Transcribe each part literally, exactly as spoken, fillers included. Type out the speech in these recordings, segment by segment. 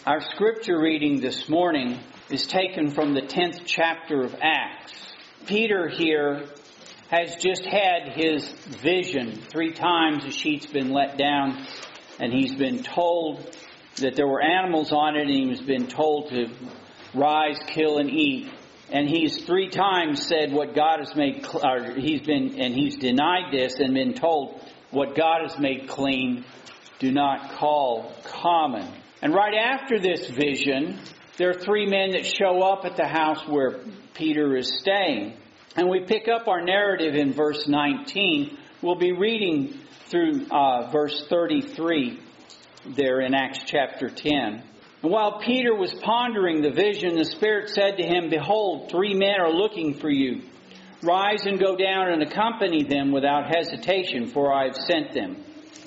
Our scripture reading this morning is taken from the tenth chapter of Acts. Peter here has just had his vision. Three times the sheet's been let down and he's been told that there were animals on it, and he's been told to rise, kill, and eat. And he's three times said what God has made, or he's been, and he's denied this and been told what God has made clean, do not call common. And right after this vision, there are three men that show up at the house where Peter is staying. And we pick up our narrative in verse nineteen. We'll be reading through uh, verse thirty-three there in Acts chapter ten. And while Peter was pondering the vision, the Spirit said to him, "Behold, three men are looking for you. Rise and go down and accompany them without hesitation, for I have sent them."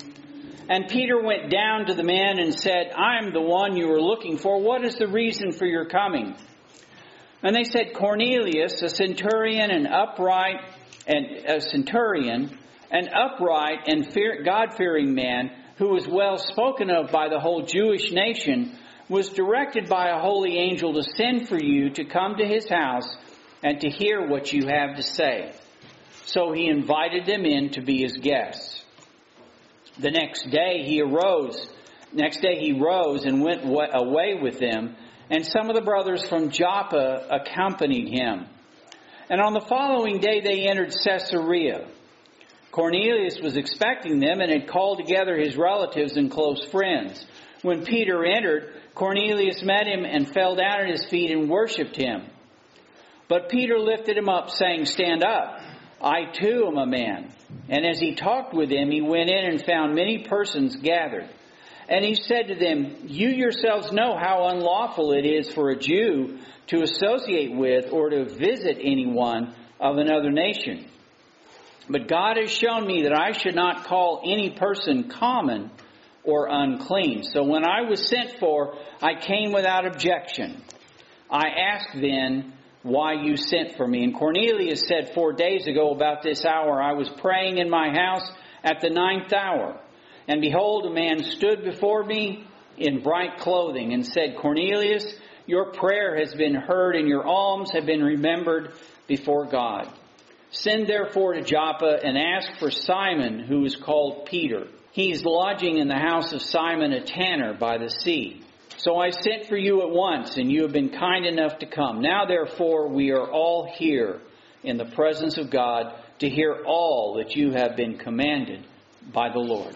And Peter went down to the men and said, "I am the one you are looking for. What is the reason for your coming?" And they said, "Cornelius, a centurion and upright, and a centurion, an upright and fear, God-fearing man, who was well spoken of by the whole Jewish nation, was directed by a holy angel to send for you to come to his house and to hear what you have to say." So he invited them in to be his guests. The next day he arose. Next day he rose and went away with them, and some of the brothers from Joppa accompanied him. And on the following day they entered Caesarea. Cornelius was expecting them and had called together his relatives and close friends. When Peter entered, Cornelius met him and fell down at his feet and worshipped him. But Peter lifted him up, saying, "Stand up. I too am a man." And as he talked with them, he went in and found many persons gathered. And he said to them, "You yourselves know how unlawful it is for a Jew to associate with or to visit anyone of another nation. But God has shown me that I should not call any person common or unclean. So when I was sent for, I came without objection. I asked then why you sent for me. And Cornelius said, Four days ago about this hour I was praying in my house at the ninth hour. And behold, a man stood before me in bright clothing and said, Cornelius, your prayer has been heard and your alms have been remembered before God. Send therefore to Joppa and ask for Simon, who is called Peter. He is lodging in the house of Simon a tanner by the sea. So I sent for you at once, and you have been kind enough to come. Now therefore we are all here in the presence of God to hear all that you have been commanded by the Lord."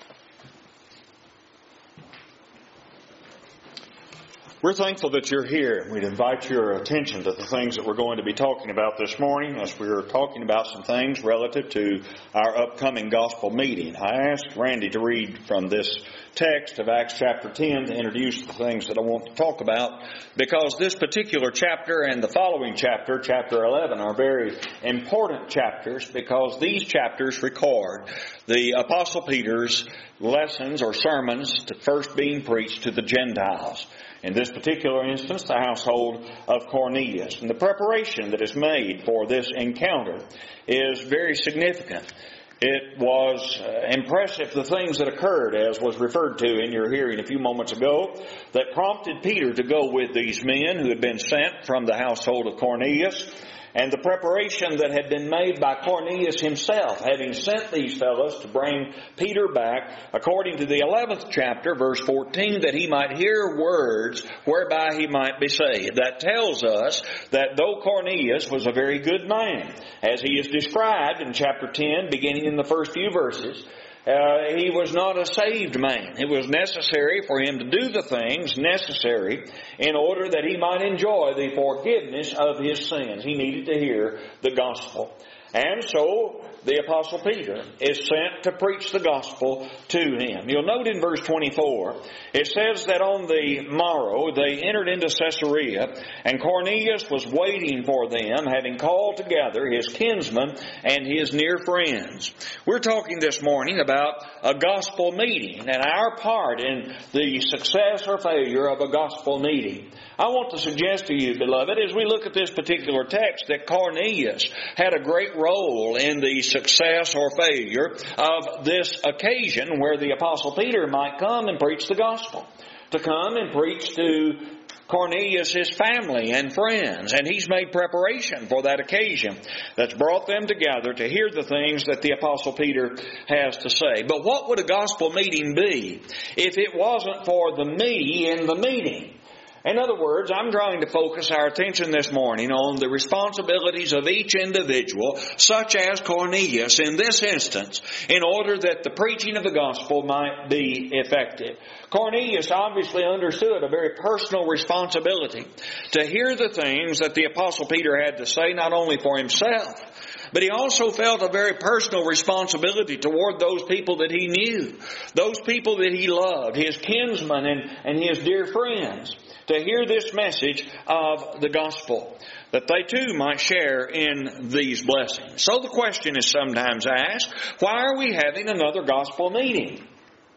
We're thankful that you're here. We'd invite your attention to the things that we're going to be talking about this morning as we're talking about some things relative to our upcoming gospel meeting. I asked Randy to read from this text of Acts chapter ten to introduce the things that I want to talk about, because this particular chapter and the following chapter, chapter eleven, are very important chapters, because these chapters record the Apostle Peter's lessons or sermons to first being preached to the Gentiles. In this particular instance, the household of Cornelius. And the preparation that is made for this encounter is very significant. It was uh, impressive, the things that occurred, as was referred to in your hearing a few moments ago, that prompted Peter to go with these men who had been sent from the household of Cornelius, and the preparation that had been made by Cornelius himself, having sent these fellows to bring Peter back, according to the eleventh chapter, verse fourteen, that he might hear words whereby he might be saved. That tells us that though Cornelius was a very good man, as he is described in chapter ten, beginning in the first few verses, Uh, he was not a saved man. It was necessary for him to do the things necessary in order that he might enjoy the forgiveness of his sins. He needed to hear the gospel. And so the Apostle Peter is sent to preach the gospel to him. You'll note in verse twenty-four, it says that on the morrow they entered into Caesarea, and Cornelius was waiting for them, having called together his kinsmen and his near friends. We're talking this morning about a gospel meeting and our part in the success or failure of a gospel meeting. I want to suggest to you, beloved, as we look at this particular text, that Cornelius had a great role in the success or failure of this occasion where the Apostle Peter might come and preach the gospel. to come and preach to Cornelius, his family and friends, and he's made preparation for that occasion that's brought them together to hear the things that the Apostle Peter has to say. But what would a gospel meeting be if it wasn't for the me in the meeting? In other words, I'm trying to focus our attention this morning on the responsibilities of each individual, such as Cornelius in this instance, in order that the preaching of the gospel might be effective. Cornelius obviously understood a very personal responsibility to hear the things that the Apostle Peter had to say, not only for himself, but he also felt a very personal responsibility toward those people that he knew, those people that he loved, his kinsmen and, and his dear friends, to hear this message of the gospel, that they too might share in these blessings. So the question is sometimes asked, why are we having another gospel meeting?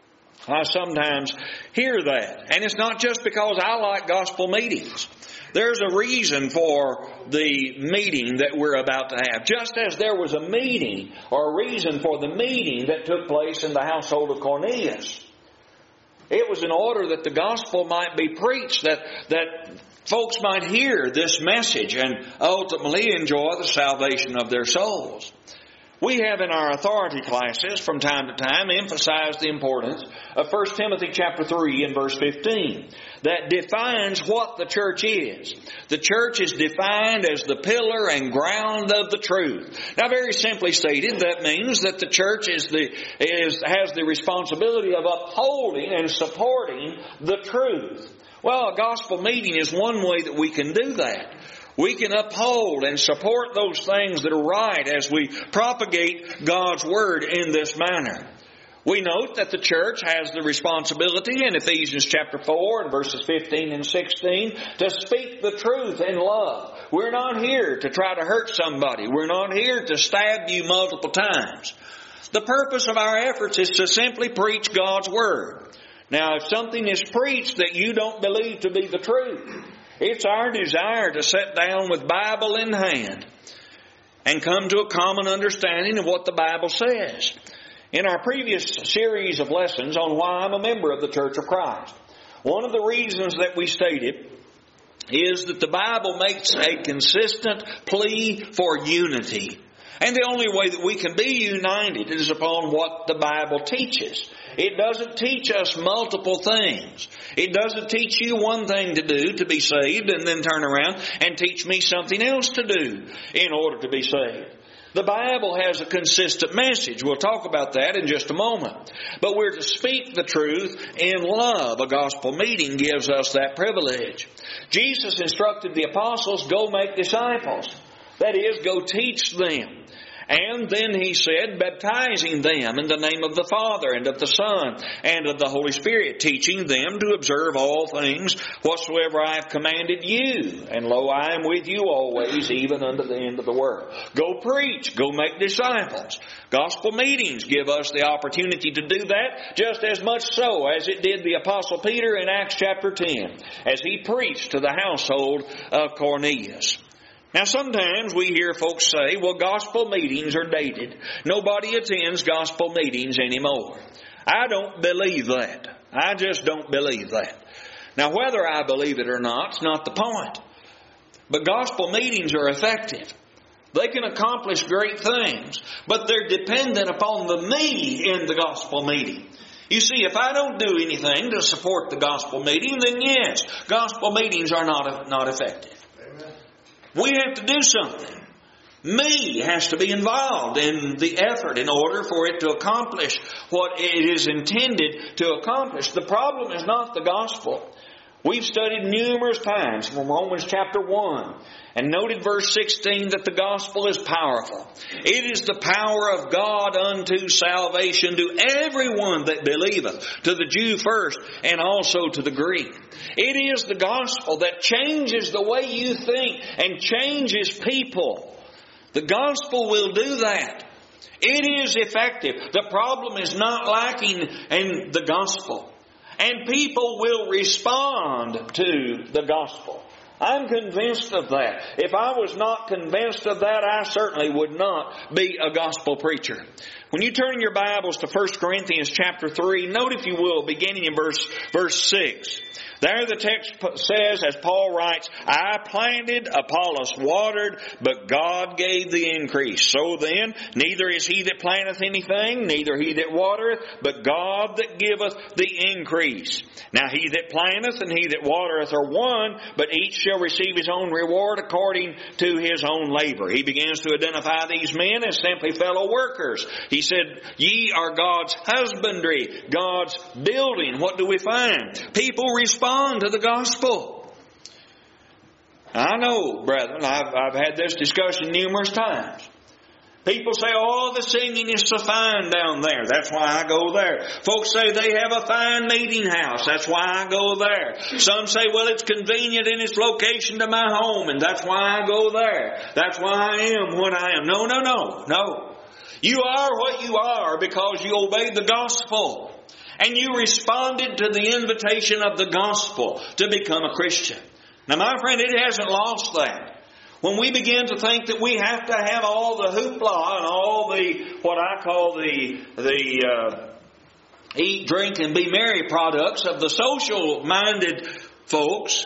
I sometimes hear that. And it's not just because I like gospel meetings. There's a reason for the meeting that we're about to have. Just as there was a meeting or a reason for the meeting that took place in the household of Cornelius. It was in order that the gospel might be preached, that, that folks might hear this message and ultimately enjoy the salvation of their souls. We have in our authority classes from time to time emphasized the importance of First Timothy chapter three and verse fifteen that defines what the church is. The church is defined as the pillar and ground of the truth. Now, very simply stated, that means that the church is the is has the responsibility of upholding and supporting the truth. Well, a gospel meeting is one way that we can do that. We can uphold and support those things that are right as we propagate God's Word in this manner. We note that the church has the responsibility in Ephesians chapter four and verses fifteen and sixteen to speak the truth in love. We're not here to try to hurt somebody. We're not here to stab you multiple times. The purpose of our efforts is to simply preach God's Word. Now, if something is preached that you don't believe to be the truth, it's our desire to sit down with Bible in hand and come to a common understanding of what the Bible says. In our previous series of lessons on why I'm a member of the Church of Christ, one of the reasons that we stated is that the Bible makes a consistent plea for unity. And the only way that we can be united is upon what the Bible teaches. It doesn't teach us multiple things. It doesn't teach you one thing to do to be saved and then turn around and teach me something else to do in order to be saved. The Bible has a consistent message. We'll talk about that in just a moment. But we're to speak the truth in love. A gospel meeting gives us that privilege. Jesus instructed the apostles, go make disciples. That is, go teach them. And then he said, baptizing them in the name of the Father and of the Son and of the Holy Spirit, teaching them to observe all things whatsoever I have commanded you. And lo, I am with you always, even unto the end of the world. Go preach, go make disciples. Gospel meetings give us the opportunity to do that, just as much so as it did the Apostle Peter in Acts chapter ten, as he preached to the household of Cornelius. Now, sometimes we hear folks say, well, gospel meetings are dated. Nobody attends gospel meetings anymore. I don't believe that. I just don't believe that. Now, whether I believe it or not is not the point. But gospel meetings are effective. They can accomplish great things, but they're dependent upon the me in the gospel meeting. You see, if I don't do anything to support the gospel meeting, then yes, gospel meetings are not, not effective. We have to do something. Me has to be involved in the effort in order for it to accomplish what it is intended to accomplish. The problem is not the gospel. We've studied numerous times from Romans chapter one and noted verse sixteen that the gospel is powerful. It is the power of God unto salvation to everyone that believeth, to the Jew first and also to the Greek. It is the gospel that changes the way you think and changes people. The gospel will do that. It is effective. The problem is not lacking in the gospel. And people will respond to the gospel. I'm convinced of that. If I was not convinced of that, I certainly would not be a gospel preacher. When you turn your Bibles to First Corinthians chapter three, note if you will, beginning in verse, verse six. There the text says, as Paul writes, I planted, Apollos watered, but God gave the increase. So then, neither is he that planteth anything, neither he that watereth, but God that giveth the increase. Now he that planteth and he that watereth are one, but each shall receive his own reward according to his own labor. He begins to identify these men as simply fellow workers. He said, ye are God's husbandry, God's building. What do we find? People respond to the gospel. I know, brethren, I've, I've had this discussion numerous times. People say, oh, the singing is so fine down there. That's why I go there. Folks say they have a fine meeting house. That's why I go there. Some say, well, it's convenient in its location to my home, and that's why I go there. That's why I am what I am. No, no, no, no. You are what you are because you obeyed the gospel. And you responded to the invitation of the gospel to become a Christian. Now, my friend, it hasn't lost that. When we begin to think that we have to have all the hoopla and all the, what I call the, the uh, eat, drink, and be merry products of the social-minded folks,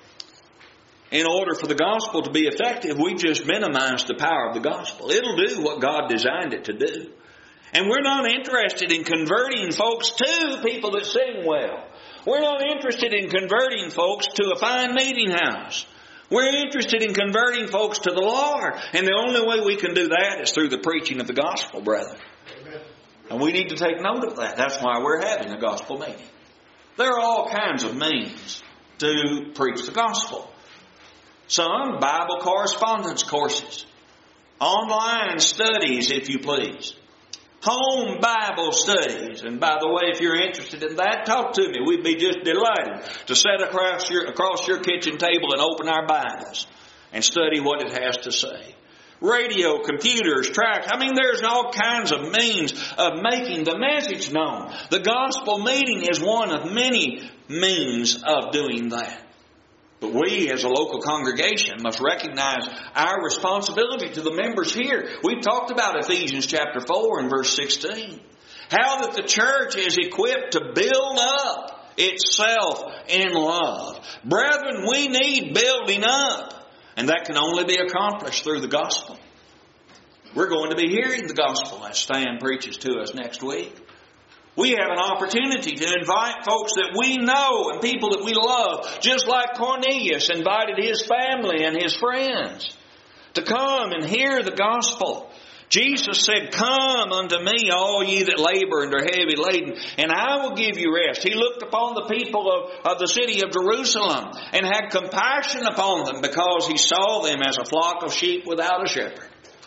in order for the gospel to be effective, we just minimize the power of the gospel. It'll do what God designed it to do. And we're not interested in converting folks to people that sing well. We're not interested in converting folks to a fine meeting house. We're interested in converting folks to the Lord. And the only way we can do that is through the preaching of the gospel, brethren. Amen. And we need to take note of that. That's why we're having a gospel meeting. There are all kinds of means to preach the gospel. Some Bible correspondence courses. Online studies, if you please. Home Bible studies. And by the way, if you're interested in that, talk to me. We'd be just delighted to sit across your, across your kitchen table and open our Bibles and study what it has to say. Radio, computers, tracts. I mean, there's all kinds of means of making the message known. The gospel meeting is one of many means of doing that. But we, as a local congregation, must recognize our responsibility to the members here. We've talked about Ephesians chapter four and verse sixteen. How that the church is equipped to build up itself in love. Brethren, we need building up. And that can only be accomplished through the gospel. We're going to be hearing the gospel as Stan preaches to us next week. We have an opportunity to invite folks that we know and people that we love, just like Cornelius invited his family and his friends to come and hear the gospel. Jesus said, come unto me, all ye that labor and are heavy laden, and I will give you rest. He looked upon the people of, of the city of Jerusalem and had compassion upon them because he saw them as a flock of sheep without a shepherd.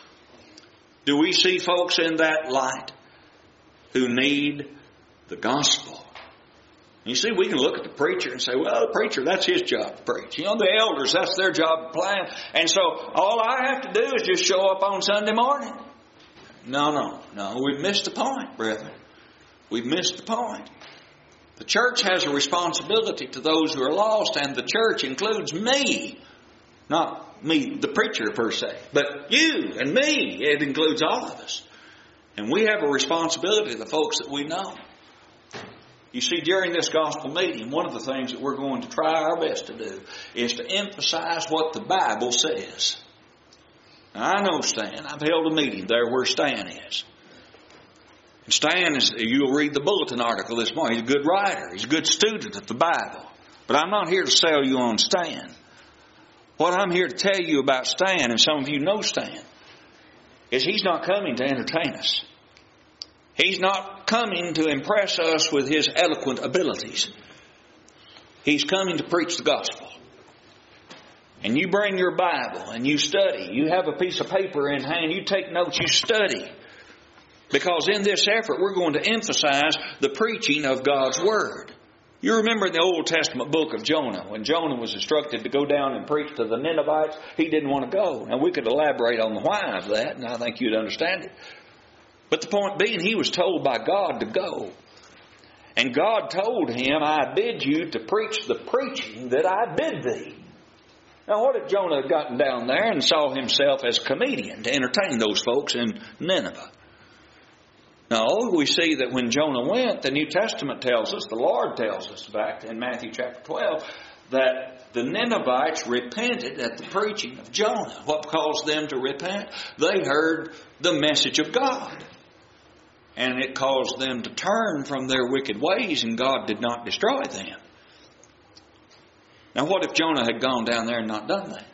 Do we see folks in that light who need the gospel? You see, we can look at the preacher and say, well, the preacher, that's his job to preach. You know, the elders, that's their job to plan. And so all I have to do is just show up on Sunday morning. No, no, no. We've missed the point, brethren. We've missed the point. The church has a responsibility to those who are lost, and the church includes me. Not me, the preacher per se, but you and me. It includes all of us. And we have a responsibility to the folks that we know. You see, during this gospel meeting, one of the things that we're going to try our best to do is to emphasize what the Bible says. Now, I know Stan. I've held a meeting there where Stan is. And Stan is, you'll read the bulletin article this morning. He's a good writer. He's a good student of the Bible. But I'm not here to sell you on Stan. What I'm here to tell you about Stan, and some of you know Stan, is he's not coming to entertain us. He's not coming to impress us with his eloquent abilities. He's coming to preach the gospel. And you bring your Bible and you study. You have a piece of paper in hand. You take notes. You study. Because in this effort, we're going to emphasize the preaching of God's Word. You remember in the Old Testament book of Jonah, when Jonah was instructed to go down and preach to the Ninevites, he didn't want to go. Now, we could elaborate on the why of that, and I think you'd understand it. But the point being, he was told by God to go. And God told him, I bid you to preach the preaching that I bid thee. Now, what if Jonah had gotten down there and saw himself as a comedian to entertain those folks in Nineveh? No, we see that when Jonah went, the New Testament tells us, the Lord tells us back in Matthew chapter twelve, that the Ninevites repented at the preaching of Jonah. What caused them to repent? They heard the message of God. And it caused them to turn from their wicked ways, and God did not destroy them. Now what if Jonah had gone down there and not done that?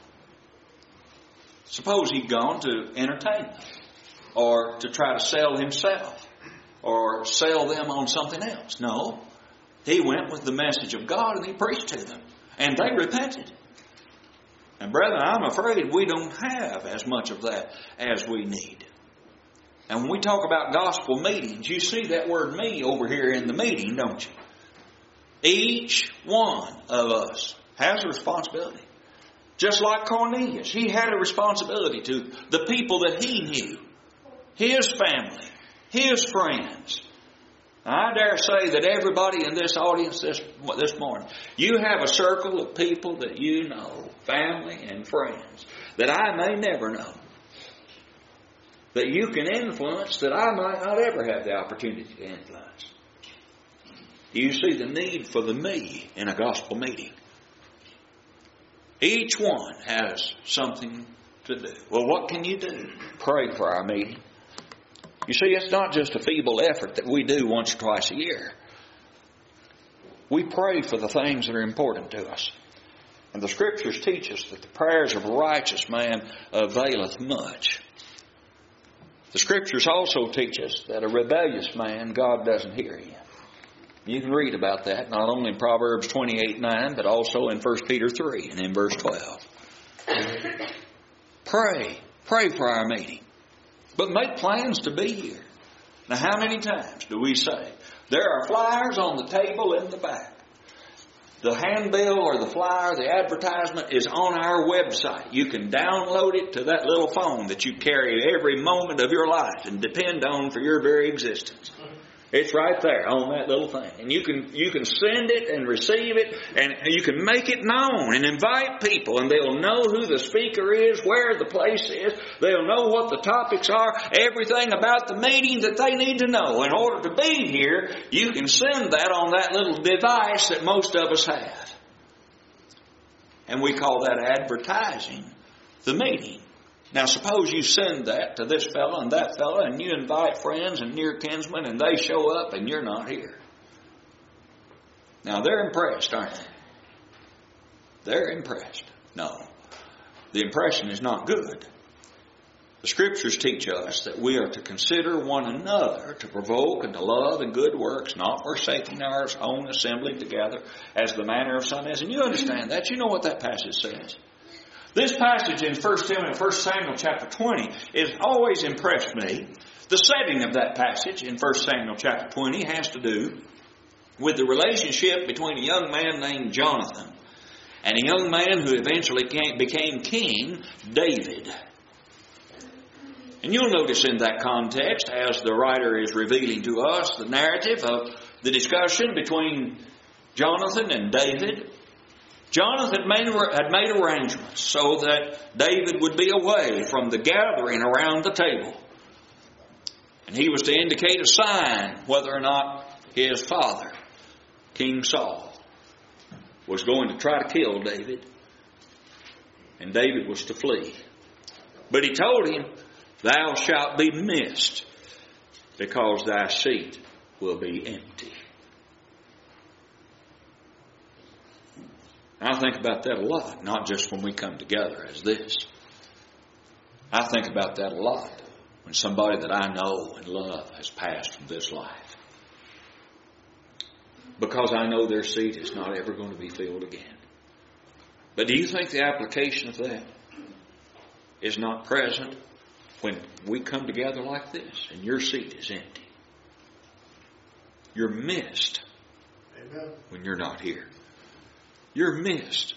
Suppose he'd gone to entertain them, or to try to sell himself, or sell them on something else. No. He went with the message of God and he preached to them. And they repented. And brethren, I'm afraid we don't have as much of that as we need. And when we talk about gospel meetings, you see that word "me" over here in the meeting, don't you? Each one of us has a responsibility. Just like Cornelius, he had a responsibility to the people that he knew. His family, his friends. I dare say that everybody in this audience this, this morning, you have a circle of people that you know, family and friends, that I may never know, that you can influence that I might not ever have the opportunity to influence. You see the need for the me in a gospel meeting. Each one has something to do. Well, what can you do? Pray for our meeting. You see, it's not just a feeble effort that we do once or twice a year. We pray for the things that are important to us. And the Scriptures teach us that the prayers of a righteous man availeth much. The Scriptures also teach us that a rebellious man, God doesn't hear him. You can read about that not only in Proverbs twenty-eight nine, but also in First Peter three and in verse twelve. Pray. Pray for our meeting. But make plans to be here. Now, how many times do we say, there are flyers on the table in the back. The handbill or the flyer, the advertisement is on our website. You can download it to that little phone that you carry every moment of your life and depend on for your very existence. It's right there on that little thing. And you can you can send it and receive it, and you can make it known and invite people, and they'll know who the speaker is, where the place is. They'll know what the topics are, everything about the meeting that they need to know. In order to be here, you can send that on that little device that most of us have. And we call that advertising the meeting. Now suppose you send that to this fellow and that fellow, and you invite friends and near kinsmen, and they show up and you're not here. Now they're impressed, aren't they? They're impressed. No. The impression is not good. The Scriptures teach us that we are to consider one another to provoke and to love and good works, not forsaking our own assembling together as the manner of some is. And you understand that. You know what that passage says. This passage in First Samuel chapter twenty has always impressed me. The setting of that passage in First Samuel chapter twenty has to do with the relationship between a young man named Jonathan and a young man who eventually became king, David. And you'll notice in that context, as the writer is revealing to us the narrative of the discussion between Jonathan and David, Jonathan had made arrangements so that David would be away from the gathering around the table. And he was to indicate a sign whether or not his father, King Saul, was going to try to kill David. And David was to flee. But he told him, "Thou shalt be missed, because thy seat will be empty." I think about that a lot, not just when we come together as this. I think about that a lot when somebody that I know and love has passed from this life. Because I know their seat is not ever going to be filled again. But do you think the application of that is not present when we come together like this and your seat is empty? You're missed. Amen. When you're not here. You're missed.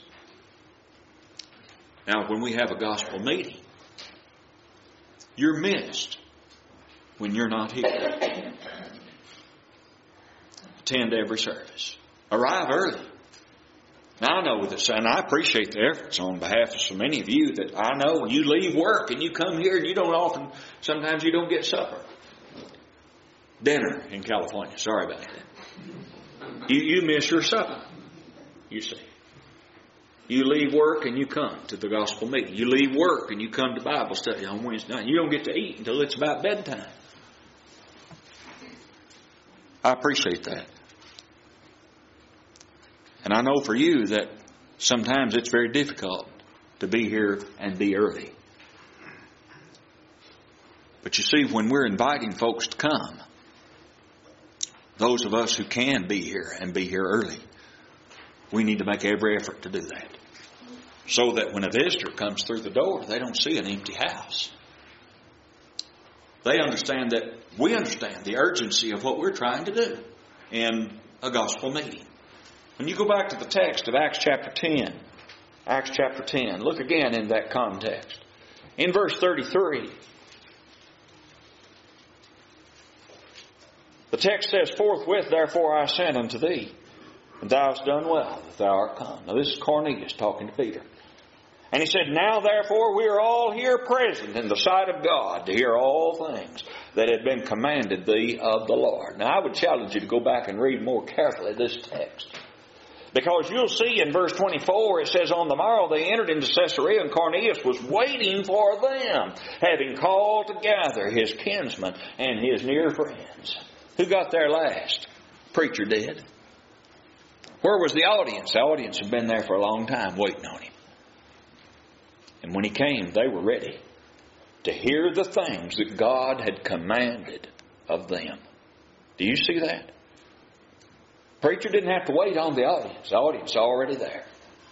Now, when we have a gospel meeting, you're missed when you're not here. Attend every service. Arrive early. Now, I know this, and I appreciate the efforts on behalf of so many of you that I know you leave work and you come here and you don't often, sometimes you don't get supper. dinner in California. Sorry about that. You, you miss your supper, you see. You leave work and you come to the gospel meeting. You leave work and you come to Bible study on Wednesday night. You don't get to eat until it's about bedtime. I appreciate that. And I know for you that sometimes it's very difficult to be here and be early. But you see, when we're inviting folks to come, those of us who can be here and be here early, we need to make every effort to do that. So that when a visitor comes through the door, they don't see an empty house. They understand that we understand the urgency of what we're trying to do in a gospel meeting. When you go back to the text of Acts chapter ten, Acts chapter ten, look again in that context. In verse thirty-three, the text says, "Forthwith therefore I sent unto thee, and thou hast done well that thou art come." Now this is Cornelius talking to Peter. And he said, "Now therefore we are all here present in the sight of God to hear all things that had been commanded thee of the Lord." Now I would challenge you to go back and read more carefully this text. Because you'll see in verse twenty-four, it says, "On the morrow they entered into Caesarea, and Cornelius was waiting for them, having called together his kinsmen and his near friends." Who got there last? Preacher did. Where was the audience? The audience had been there for a long time waiting on him. And when he came, they were ready to hear the things that God had commanded of them. Do you see that? Preacher didn't have to wait on the audience. The audience was already there.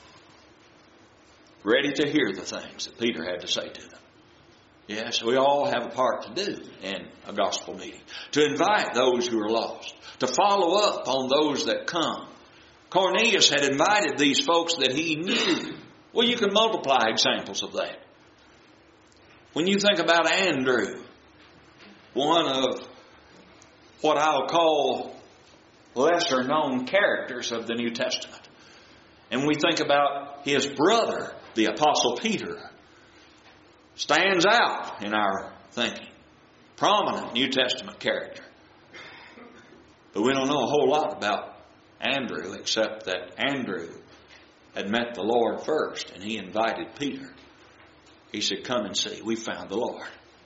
Ready to hear the things that Peter had to say to them. Yes, we all have a part to do in a gospel meeting. To invite those who are lost. To follow up on those that come. Cornelius had invited these folks that he knew. Well, you can multiply examples of that. When you think about Andrew, one of what I'll call lesser known characters of the New Testament. And we think about his brother, the Apostle Peter, stands out in our thinking. Prominent New Testament character. But we don't know a whole lot about Andrew, except that Andrew had met the Lord first, and he invited Peter. He said, "Come and see. We found the Lord."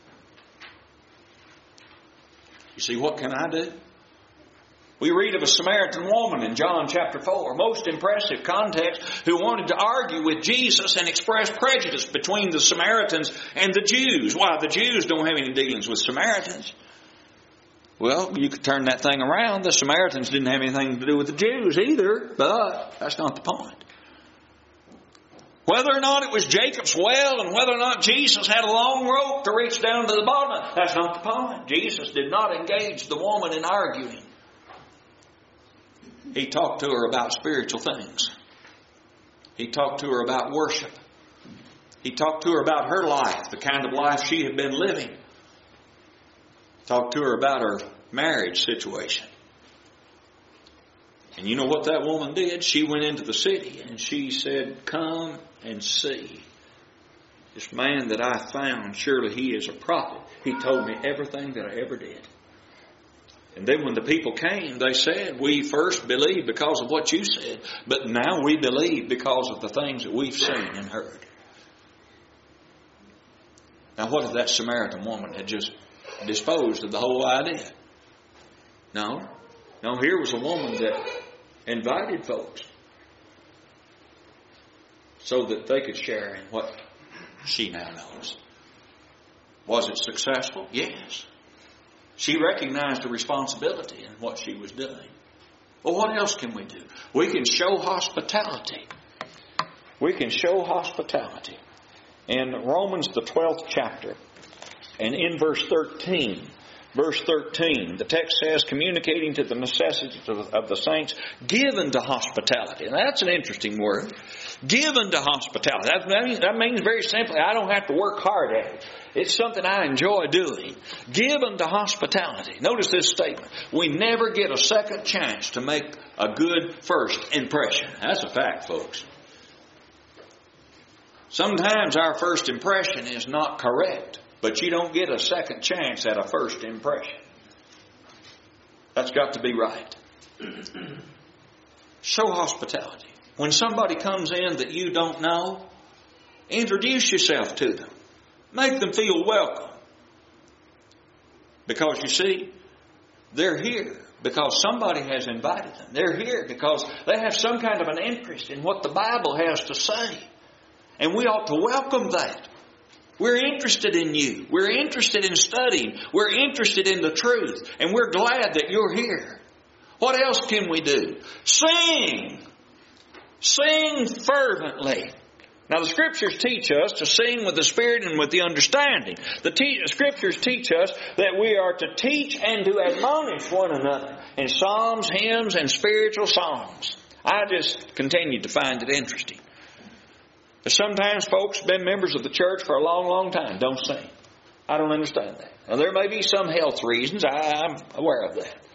You see, what can I do? We read of a Samaritan woman in John chapter four, most impressive context, who wanted to argue with Jesus and express prejudice between the Samaritans and the Jews. Why? The Jews don't have any dealings with Samaritans. Well, you could turn that thing around. The Samaritans didn't have anything to do with the Jews either, but that's not the point. Whether or not it was Jacob's well and whether or not Jesus had a long rope to reach down to the bottom, that's not the point. Jesus did not engage the woman in arguing. He talked to her about spiritual things. He talked to her about worship. He talked to her about her life, the kind of life she had been living. Talked to her about her marriage situation. And you know what that woman did? She went into the city and she said, "Come and see. This man that I found, surely he is a prophet. He told me everything that I ever did." And then when the people came, they said, "We first believed because of what you said, but now we believe because of the things that we've seen and heard." Now what if that Samaritan woman had just disposed of the whole idea? No. No, here was a woman that invited folks so that they could share in what she now knows. Was it successful? Yes. She recognized the responsibility in what she was doing. Well, what else can we do? We can show hospitality. We can show hospitality. In Romans, the twelfth chapter, and in verse thirteen, verse thirteen, the text says, "Communicating to the necessities of, of the saints, given to hospitality." And that's an interesting word. Given to hospitality. That means, that means very simply, I don't have to work hard at it. It's something I enjoy doing. Given to hospitality. Notice this statement. We never get a second chance to make a good first impression. That's a fact, folks. Sometimes our first impression is not correct, but you don't get a second chance at a first impression. That's got to be right. Show hospitality. When somebody comes in that you don't know, introduce yourself to them. Make them feel welcome. Because you see, they're here because somebody has invited them. They're here because they have some kind of an interest in what the Bible has to say. And we ought to welcome that. We're interested in you. We're interested in studying. We're interested in the truth. And we're glad that you're here. What else can we do? Sing. Sing fervently. Now the Scriptures teach us to sing with the Spirit and with the understanding. The te- Scriptures teach us that we are to teach and to admonish one another in psalms, hymns, and spiritual songs. I just continue to find it interesting. But sometimes folks have been members of the church for a long, long time, don't sing. I don't understand that. Now there may be some health reasons. I, I'm aware of that.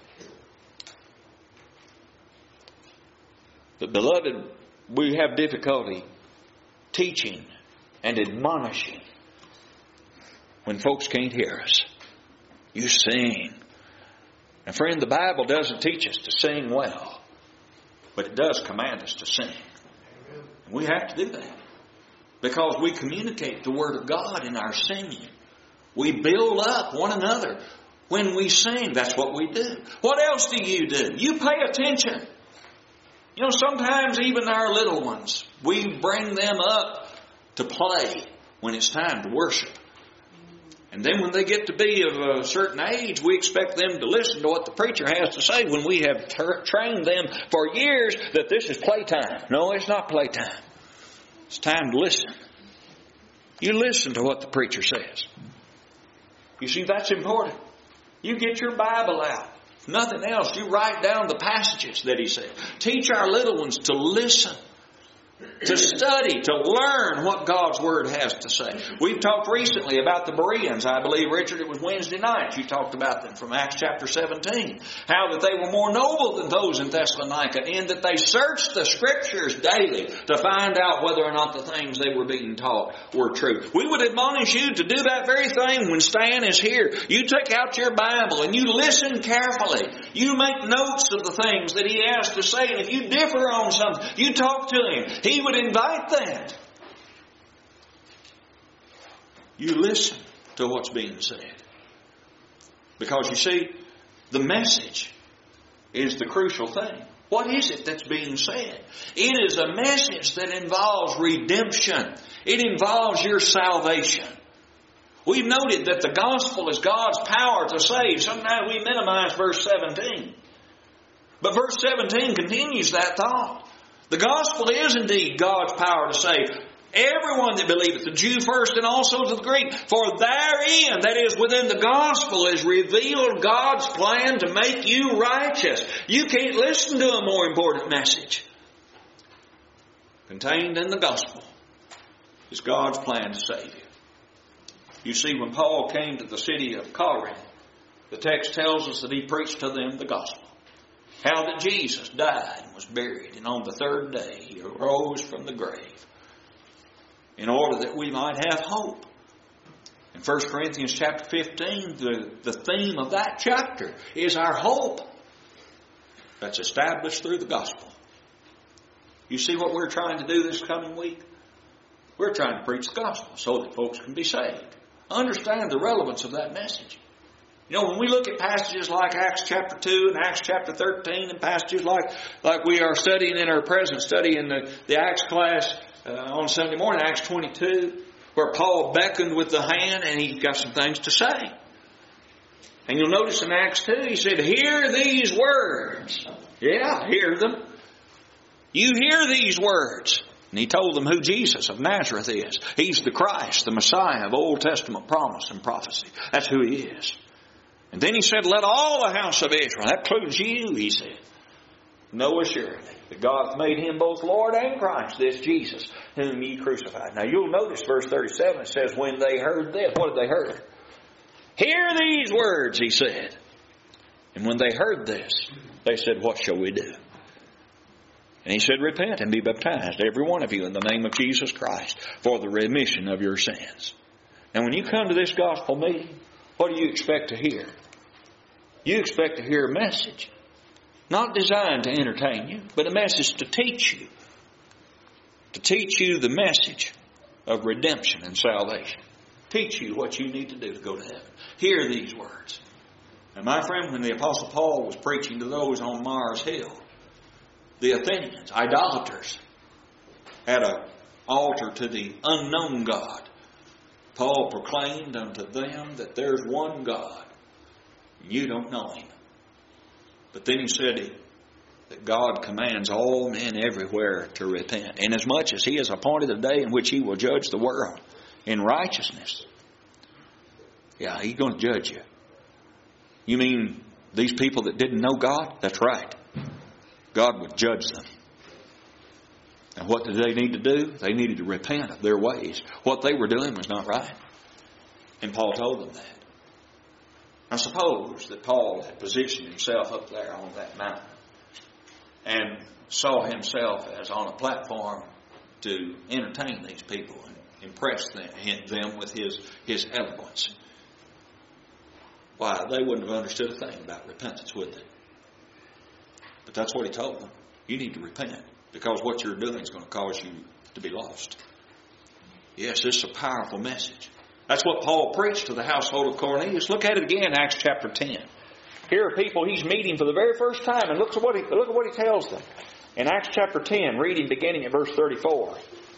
But beloved, we have difficulty teaching and admonishing when folks can't hear us. You sing. And friend, the Bible doesn't teach us to sing well, but it does command us to sing. And we have to do that because we communicate the Word of God in our singing. We build up one another when we sing. That's what we do. What else do you do? You pay attention. You know, sometimes even our little ones, we bring them up to play when it's time to worship. And then when they get to be of a certain age, we expect them to listen to what the preacher has to say when we have ter- trained them for years that this is playtime. No, it's not playtime. It's time to listen. You listen to what the preacher says. You see, that's important. You get your Bible out. If nothing else, you write down the passages that he said. Teach our little ones to listen, to study, to learn what God's Word has to say. We've talked recently about the Bereans. I believe, Richard, it was Wednesday night. You talked about them from Acts chapter seventeen. How that they were more noble than those in Thessalonica in that they searched the Scriptures daily to find out whether or not the things they were being taught were true. We would admonish you to do that very thing when Stan is here. You take out your Bible and you listen carefully. You make notes of the things that he has to say. And if you differ on something, you talk to him. He would invite that. You listen to what's being said. Because you see, the message is the crucial thing. What is it that's being said? It is a message that involves redemption. It involves your salvation. We've noted that the gospel is God's power to save. Sometimes we minimize verse seventeen. But verse seventeen continues that thought. The gospel is indeed God's power to save everyone that believeth, the Jew first and also to the Greek. For therein, that is within the gospel, is revealed God's plan to make you righteous. You can't listen to a more important message. Contained in the gospel is God's plan to save you. You see, when Paul came to the city of Corinth, the text tells us that he preached to them the gospel. How that Jesus died and was buried, and on the third day he arose from the grave in order that we might have hope. In First Corinthians chapter fifteen, the, the theme of that chapter is our hope that's established through the gospel. You see what we're trying to do this coming week? We're trying to preach the gospel so that folks can be saved. Understand the relevance of that message. You know, when we look at passages like Acts chapter two and Acts chapter thirteen and passages like, like we are studying in our present study in the, the Acts class uh, on Sunday morning, Acts twenty-two, where Paul beckoned with the hand and he got some things to say. And you'll notice in Acts two, he said, hear these words. Yeah, hear them. You hear these words. And he told them who Jesus of Nazareth is. He's the Christ, the Messiah of Old Testament promise and prophecy. That's who he is. And then he said, let all the house of Israel, that includes you, he said, know assuredly that God hath made him both Lord and Christ, this Jesus, whom ye crucified. Now you'll notice verse thirty-seven, it says, when they heard this, what did they heard? Hear these words, he said. And when they heard this, they said, what shall we do? And he said, repent and be baptized, every one of you, in the name of Jesus Christ, for the remission of your sins. And when you come to this gospel meeting, what do you expect to hear? You expect to hear a message, not designed to entertain you, but a message to teach you. To teach you the message of redemption and salvation. Teach you what you need to do to go to heaven. Hear these words. And my friend, when the Apostle Paul was preaching to those on Mars Hill, the Athenians, idolaters, had an altar to the unknown God. Paul proclaimed unto them that there's one God. You don't know Him. But then he said that God commands all men everywhere to repent, inasmuch as He has appointed a day in which He will judge the world in righteousness. Yeah, He's going to judge you. You mean these people that didn't know God? That's right. God would judge them. And what did they need to do? They needed to repent of their ways. What they were doing was not right. And Paul told them that. I suppose that Paul had positioned himself up there on that mountain and saw himself as on a platform to entertain these people and impress them, them with his, his eloquence. Why, they wouldn't have understood a thing about repentance, would they? But that's what he told them. You need to repent, because what you're doing is going to cause you to be lost. Yes, this is a powerful message. That's what Paul preached to the household of Cornelius. Look at it again, Acts chapter ten. Here are people he's meeting for the very first time, and look at what he, look at what he tells them. In Acts chapter ten, reading beginning at verse thirty-four.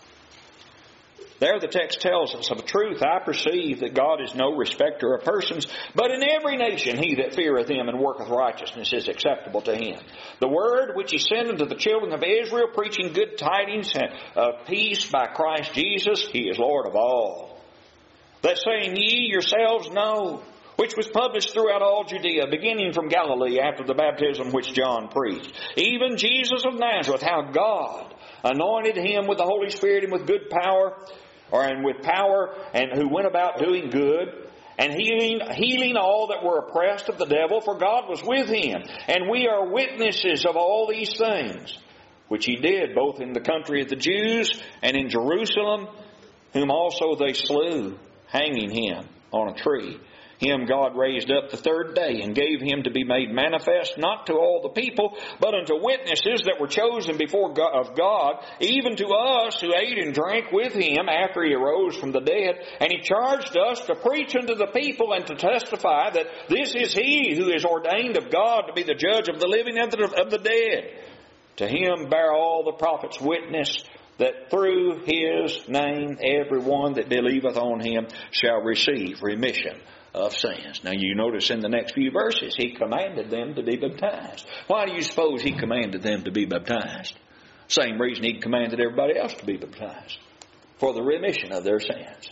There the text tells us, of a truth I perceive that God is no respecter of persons, but in every nation he that feareth Him and worketh righteousness is acceptable to Him. The word which He sent unto the children of Israel, preaching good tidings of peace by Christ Jesus, He is Lord of all. That saying ye yourselves know, which was published throughout all Judea, beginning from Galilee after the baptism which John preached. Even Jesus of Nazareth, how God anointed Him with the Holy Spirit and with good power, or and with power, and who went about doing good, and healing, healing all that were oppressed of the devil, for God was with Him. And we are witnesses of all these things, which He did both in the country of the Jews and in Jerusalem, whom also they slew, hanging Him on a tree. Him God raised up the third day and gave Him to be made manifest, not to all the people, but unto witnesses that were chosen before God, of God, even to us who ate and drank with Him after He arose from the dead. And He charged us to preach unto the people and to testify that this is He who is ordained of God to be the judge of the living and of the dead. To Him bear all the prophets witness, that through His name every one that believeth on Him shall receive remission of sins. Now you notice in the next few verses, He commanded them to be baptized. Why do you suppose He commanded them to be baptized? Same reason He commanded everybody else to be baptized. For the remission of their sins.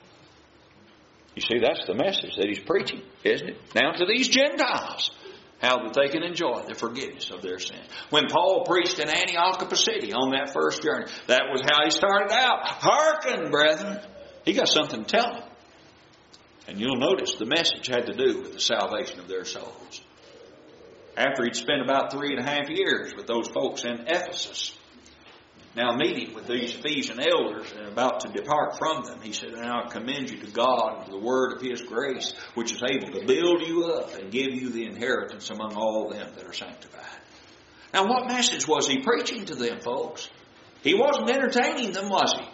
You see, that's the message that He's preaching, isn't it? Now to these Gentiles, how that they can enjoy the forgiveness of their sins. When Paul preached in Antioch of Pisidia on that first journey, that was how he started out. Hearken, brethren. He got something to tell them. And you'll notice the message had to do with the salvation of their souls. After he'd spent about three and a half years with those folks in Ephesus, now meeting with these Ephesian elders and about to depart from them, he said, now I commend you to God and to the word of His grace, which is able to build you up and give you the inheritance among all them that are sanctified. Now what message was he preaching to them, folks? He wasn't entertaining them, was he?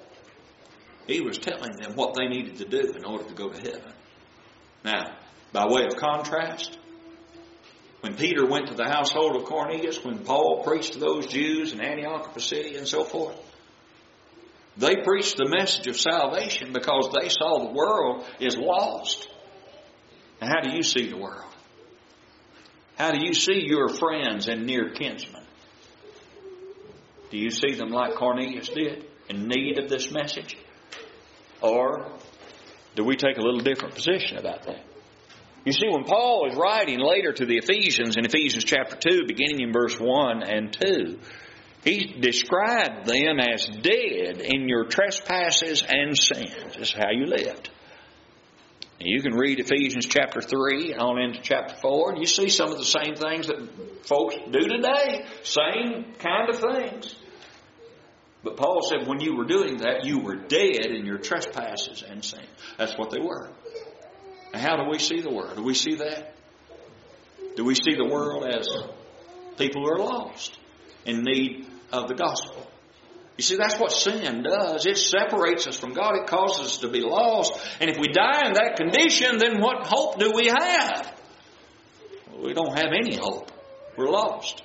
He was telling them what they needed to do in order to go to heaven. Now, by way of contrast, when Peter went to the household of Cornelius, when Paul preached to those Jews in Antioch of Pisidia and so forth, they preached the message of salvation because they saw the world is lost. Now, how do you see the world? How do you see your friends and near kinsmen? Do you see them like Cornelius did, in need of this message? Or do we take a little different position about that? You see, when Paul is writing later to the Ephesians in Ephesians chapter two, beginning in verse one and two, he described them as dead in your trespasses and sins. This is how you lived. And you can read Ephesians chapter three and on into chapter four, and you see some of the same things that folks do today. Same kind of things. But Paul said when you were doing that, you were dead in your trespasses and sins. That's what they were. And how do we see the world? Do we see that? Do we see the world as people who are lost, in need of the gospel? You see, that's what sin does. It separates us from God. It causes us to be lost. And if we die in that condition, then what hope do we have? Well, we don't have any hope. We're lost.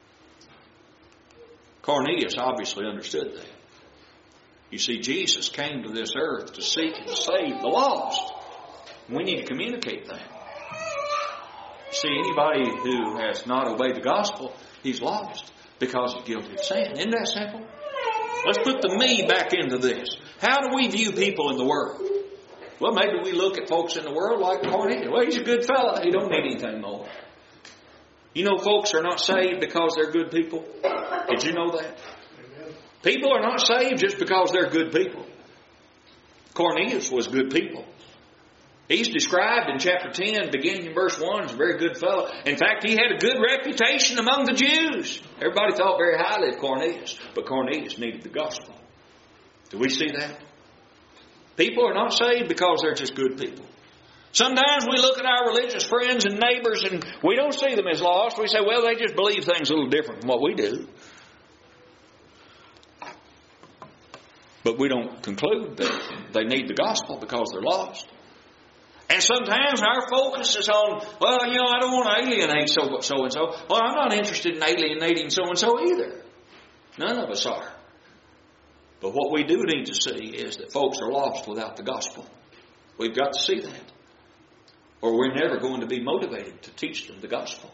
Cornelius obviously understood that. You see, Jesus came to this earth to seek and save the lost. We need to communicate that. You see, anybody who has not obeyed the gospel, he's lost because he's guilty of sin. Isn't that simple? Let's put the me back into this. How do we view people in the world? Well, maybe we look at folks in the world like Cornelius. Well, he's a good fella. He don't need anything more. You know, folks are not saved because they're good people. Did you know that? People are not saved just because they're good people. Cornelius was good people. He's described in chapter ten, beginning in verse one, as a very good fellow. In fact, he had a good reputation among the Jews. Everybody thought very highly of Cornelius, but Cornelius needed the gospel. Do we see that? People are not saved because they're just good people. Sometimes we look at our religious friends and neighbors and we don't see them as lost. We say, well, they just believe things a little different from what we do. But we don't conclude that they need the gospel because they're lost. And sometimes our focus is on, well, you know, I don't want to alienate so, so and so. Well, I'm not interested in alienating so and so either. None of us are. But what we do need to see is that folks are lost without the gospel. We've got to see that. Or we're never going to be motivated to teach them the gospel.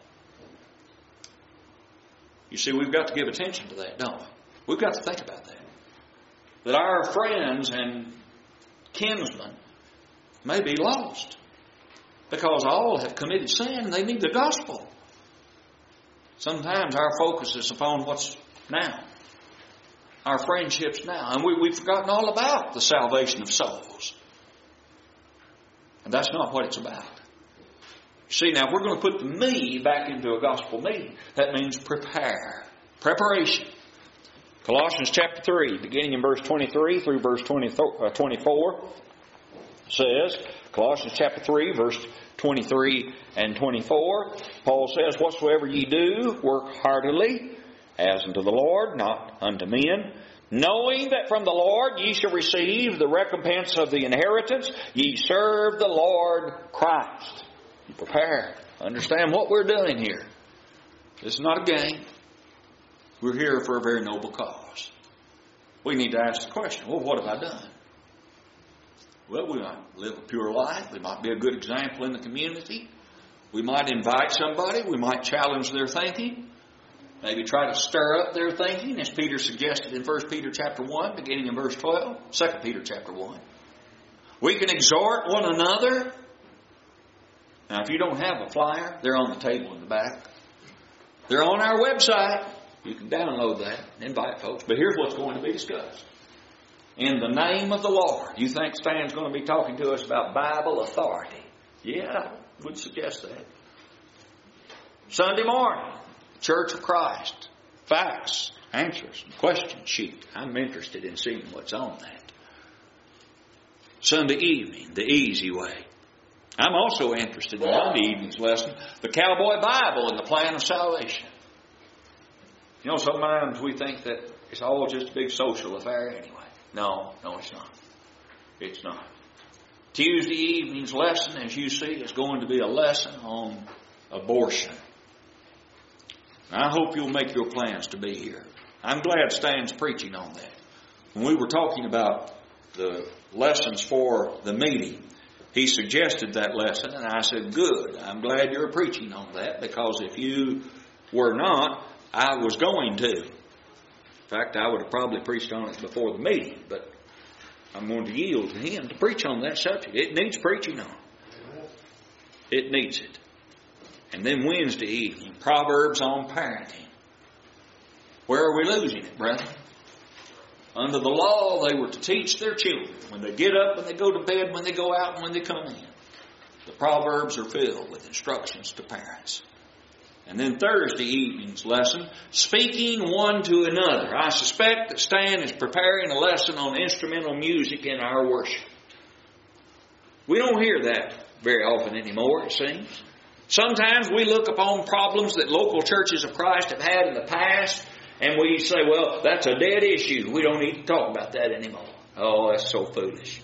You see, we've got to give attention to that, don't we? We've got to think about that. That our friends and kinsmen may be lost because all have committed sin and they need the gospel. Sometimes our focus is upon what's now, our friendships now, and we, we've forgotten all about the salvation of souls. And that's not what it's about. See, now, if we're going to put the me back into a gospel meeting, that means prepare. Preparation. Colossians chapter three, beginning in verse twenty-three through verse twenty-four, says, Colossians chapter three, verse twenty-three and twenty-four, Paul says, whatsoever ye do, work heartily, as unto the Lord, not unto men, knowing that from the Lord ye shall receive the recompense of the inheritance, ye serve the Lord Christ. You prepare. Understand what we're doing here. This is not a game. We're here for a very noble cause. We need to ask the question, well, what have I done? Well, we might live a pure life. We might be a good example in the community. We might invite somebody. We might challenge their thinking. Maybe try to stir up their thinking, as Peter suggested in First Peter chapter one, beginning in verse twelve. Second Peter chapter one. We can exhort one another. Now, if you don't have a flyer, they're on the table in the back. They're on our website. You can download that and invite folks. But here's what's going to be discussed. In the name of the Lord. You think Stan's going to be talking to us about Bible authority? Yeah, I would suggest that. Sunday morning, Church of Christ. Facts, answers, question sheet. I'm interested in seeing what's on that. Sunday evening, the easy way. I'm also interested in Monday evening's lesson, the Cowboy Bible and the plan of salvation. You know, sometimes we think that it's all just a big social affair anyway. No, no, it's not. It's not. Tuesday evening's lesson, as you see, is going to be a lesson on abortion. I hope you'll make your plans to be here. I'm glad Stan's preaching on that. When we were talking about the lessons for the meeting, he suggested that lesson, and I said, good, I'm glad you're preaching on that, because if you were not, I was going to. In fact, I would have probably preached on it before the meeting, but I'm going to yield to him to preach on that subject. It needs preaching on. It needs it. And then Wednesday evening, Proverbs on parenting. Where are we losing it, brethren? Under the law, they were to teach their children when they get up, when they go to bed, when they go out, and when they come in. The Proverbs are filled with instructions to parents. And then Thursday evening's lesson, speaking one to another. I suspect that Stan is preparing a lesson on instrumental music in our worship. We don't hear that very often anymore, it seems. Sometimes we look upon problems that local churches of Christ have had in the past, and we say, well, that's a dead issue. We don't need to talk about that anymore. Oh, that's so foolish.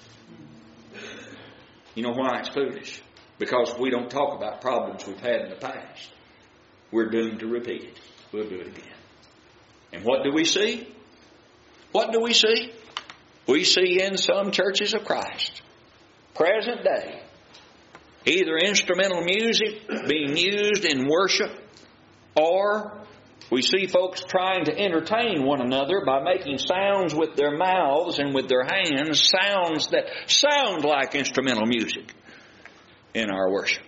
You know why it's foolish? Because we don't talk about problems we've had in the past. We're doomed to repeat it. We'll do it again. And what do we see? What do we see? We see in some churches of Christ, present day, either instrumental music being used in worship, or we see folks trying to entertain one another by making sounds with their mouths and with their hands, sounds that sound like instrumental music in our worship.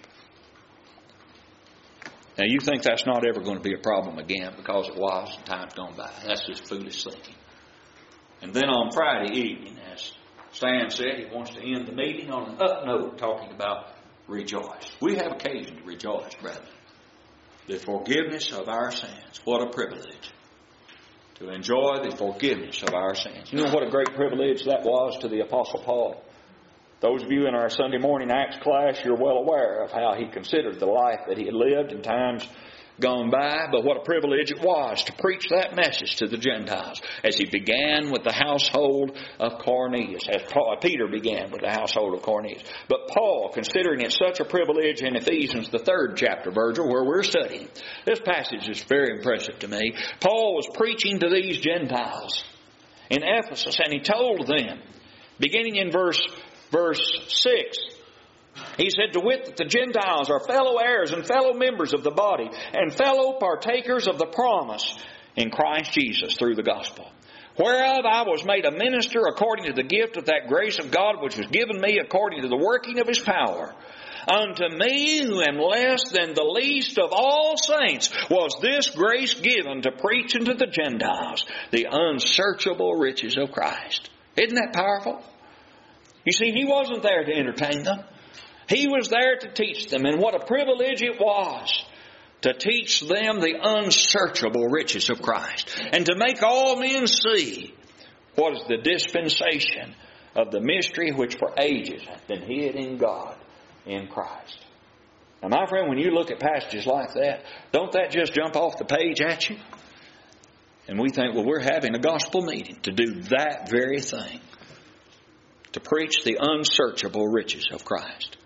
Now you think that's not ever going to be a problem again because it was in times gone by. That's just foolish thinking. And then on Friday evening, as Stan said, he wants to end the meeting on an up note talking about rejoice. We have occasion to rejoice, brethren. The forgiveness of our sins. What a privilege to enjoy the forgiveness of our sins. You know what a great privilege that was to the Apostle Paul. Those of you in our Sunday morning Acts class, you're well aware of how he considered the life that he had lived in times gone by, but what a privilege it was to preach that message to the Gentiles as he began with the household of Cornelius, as Paul, Peter began with the household of Cornelius. But Paul, considering it such a privilege in Ephesians, the third chapter, Virgil, where we're studying, this passage is very impressive to me. Paul was preaching to these Gentiles in Ephesus, and he told them, beginning in verse, verse six, he said, to wit that the Gentiles are fellow heirs and fellow members of the body and fellow partakers of the promise in Christ Jesus through the gospel. Whereof I was made a minister according to the gift of that grace of God which was given me according to the working of His power. Unto me, who am less than the least of all saints, was this grace given to preach unto the Gentiles the unsearchable riches of Christ. Isn't that powerful? You see, he wasn't there to entertain them. He was there to teach them, and what a privilege it was to teach them the unsearchable riches of Christ and to make all men see what is the dispensation of the mystery which for ages hath been hid in God in Christ. Now, my friend, when you look at passages like that, don't that just jump off the page at you? And we think, well, we're having a gospel meeting to do that very thing, to preach the unsearchable riches of Christ.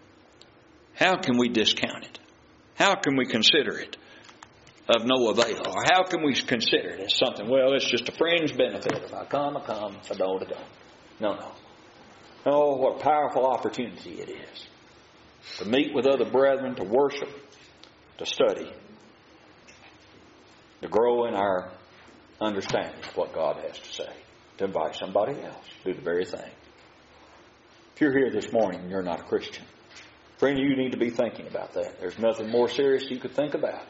How can we discount it? How can we consider it of no avail? Or how can we consider it as something, well, it's just a fringe benefit. If I come, I come. If I don't, I don't. No, no. Oh, what a powerful opportunity it is to meet with other brethren, to worship, to study, to grow in our understanding of what God has to say, to invite somebody else to do the very thing. If you're here this morning and you're not a Christian, friend, you need to be thinking about that. There's nothing more serious you could think about.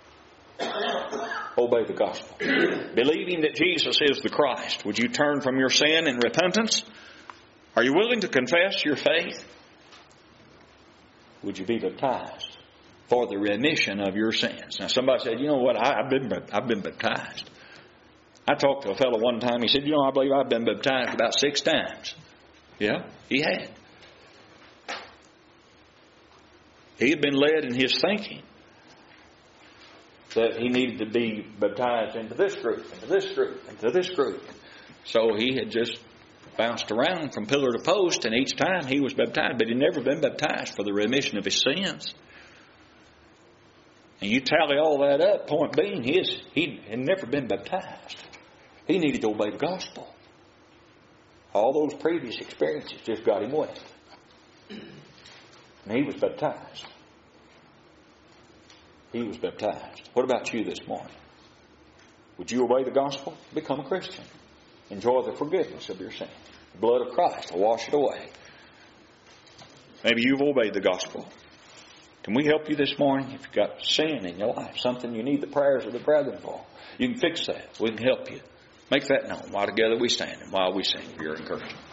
Obey the gospel. Believing that Jesus is the Christ. Would you turn from your sin in repentance? Are you willing to confess your faith? Would you be baptized for the remission of your sins? Now somebody said, you know what, I, I've been I've been baptized. I talked to a fellow one time, he said, you know, I believe I've been baptized about six times. Yeah, he had. He had been led in his thinking that he needed to be baptized into this group, into this group, into this group. So he had just bounced around from pillar to post, and each time he was baptized, but he'd never been baptized for the remission of his sins. And you tally all that up, point being, his, he had never been baptized. He needed to obey the gospel. All those previous experiences just got him wet. And he was baptized. He was baptized. What about you this morning? Would you obey the gospel? Become a Christian. Enjoy the forgiveness of your sin. The blood of Christ will wash it away. Maybe you've obeyed the gospel. Can we help you this morning? If you've got sin in your life, something you need the prayers of the brethren for, you can fix that. We can help you. Make that known while together we stand and while we sing for your encouragement.